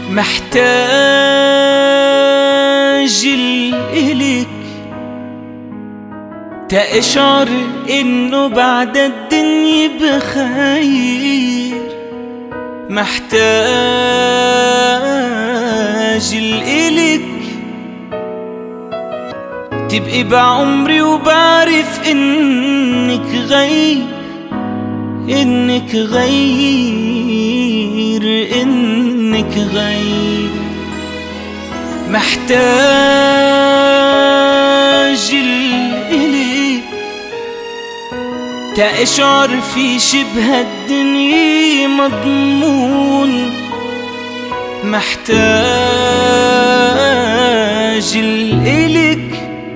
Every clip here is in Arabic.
محتاج إليك تأشعر إنه بعد الدنيا بخير. محتاج إليك تبقي بعمري وبعرف إنك غير، إنك غير، إنك غير. محتاج إليك تأشعر في شبه الدنيا مضمون. محتاج إليك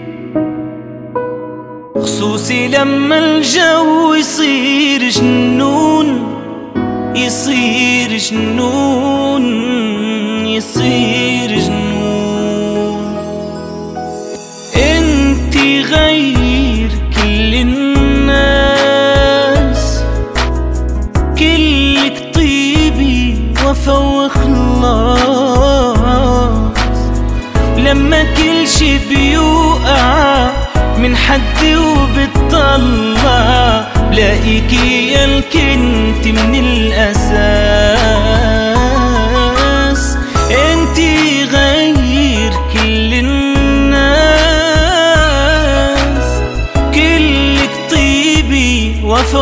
خصوصي لما الجو يصير جنون، يصير جنون، يصير جنون. انتي غير كل الناس، كلك طيبي وفا وخلاص. لما كل شي بيوقع من حدي وبتطلع لاقيكي يالك انت من الأساس. انتي غير كل الناس، كلك طيبي وفا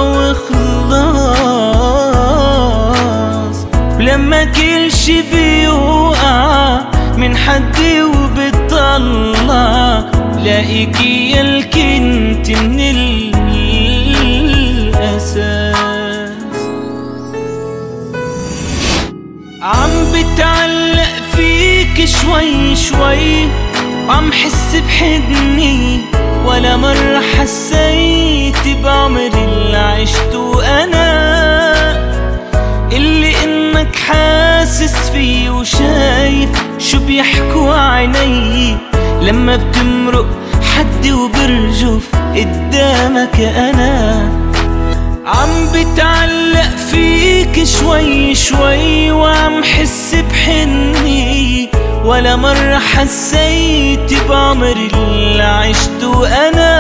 وخلاص. لما كل شي بيوقع من حدي وبتطلع لاقيكي يالك انت من الأساس. عم بتعلق فيك شوي شوي وعم حس بحضني، ولا مرة حسيت بعمري اللي عشته أنا، اللي إنك حاسس فيه وشايف شو بيحكوا عيني لما بتمرق حدي وبرجف قدامك أنا. عم بتعلق فيك شوي شوي وعم حس بحني، ولا مرة حسيت بعمري اللي عشته أنا،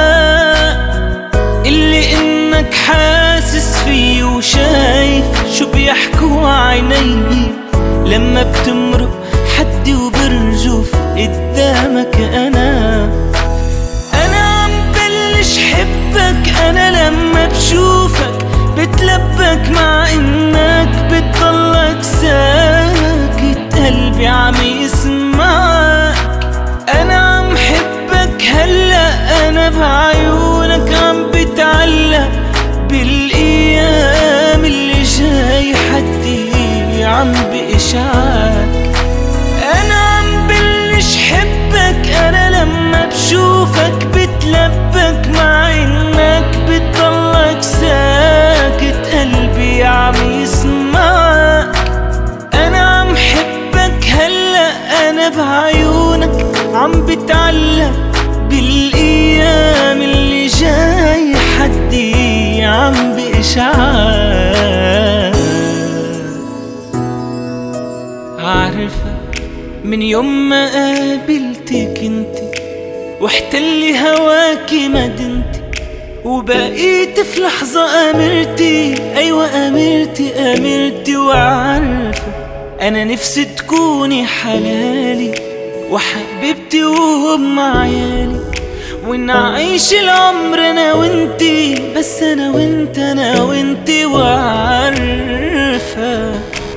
اللي إنك حاسس فيه وشايف شو بيحكوا عيني لما بتمرق حدي وبرجف قدامك أنا. أنا عم بلش حبك أنا لما بشوفك بتلبك، مع إنك بتضلك ساكت قلبي عم يسمعك. أنا عم حبك هلأ أنا بعيونك عم بتعلق بالأيام اللي جاي حدي عم بإشعاك. أنا عم بلش حبك أنا لما بشوفك بتلبك، مع إنك بتضلك ساكت قلبي عم يسمعك. أنا عم حبك هلأ أنا بعيونك عم بتعلق بالأيام اللي جاي حدي عم بإشعاك. عارفة من يوم ما قابلتك انتي واحتل هواكي مدينتي، وبقيت في لحظة أمرتي، أيوة أمرتي أمرتي. وعارفة أنا نفسي تكوني حلالي وحبيبتي وأم عيالي، ونعيش العمر أنا وانتي، بس أنا وانت أنا وانتي. وعارفة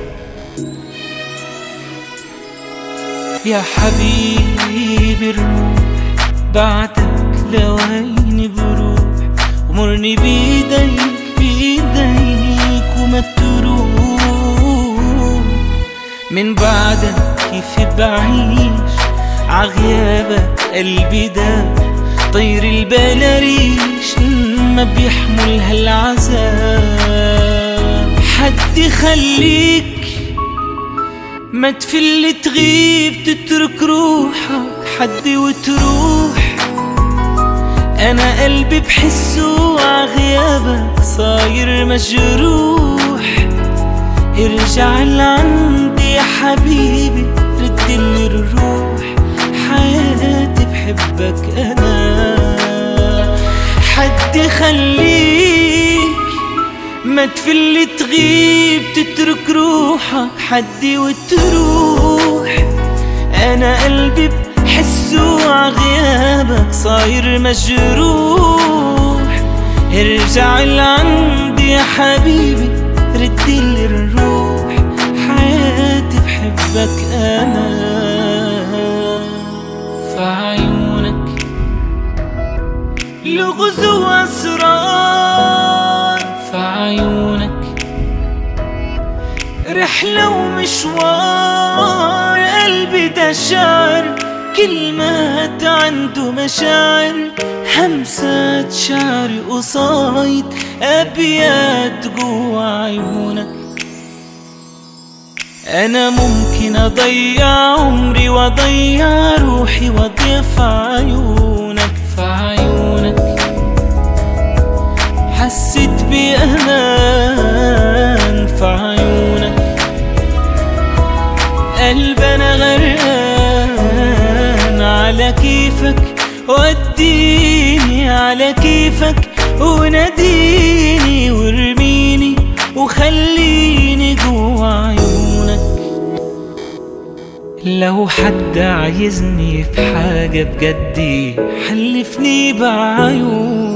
يا حبيبي الروح بعدك لوين بروح، ومرني بيديك بيديك وما تروح. من بعدك كيف بعيش عغيابك قلبي داب، طير البلاريش ما بيحمل هالعذاب. حد يخليك ما تفل تغيب تترك روحك حدي وتروح. أنا قلبي بحسه عغيابك صاير مجروح. ارجع لعندي يا حبيبي ردلي الروح، حياتي بحبك أنا. حد خليك ما تفل تغيب تترك روحك، حدي وتروح. أنا قلبي بحسه عغيابك صاير مجروح. ارجع لعندي يا حبيبي ردلي الروح، حياتي بحبك أنا. فعيونك لغز وأسرار، فعيونك رحلة ومشوار. قلبي ده شعر كلمات عنده مشاعر، همسات شعري قصايد أبيات جوا عيونك. أنا ممكن أضيع عمري وأضيع روحي وأضيع في عيونك. في عيونك حسيت بأمان، في عيونك قلبي أنا غرقان على كيفك. وديني على كيفك وناديني وارميني وخليني جوا عيونك. لو حد عايزني في حاجة بجدي حلفني بعيونك.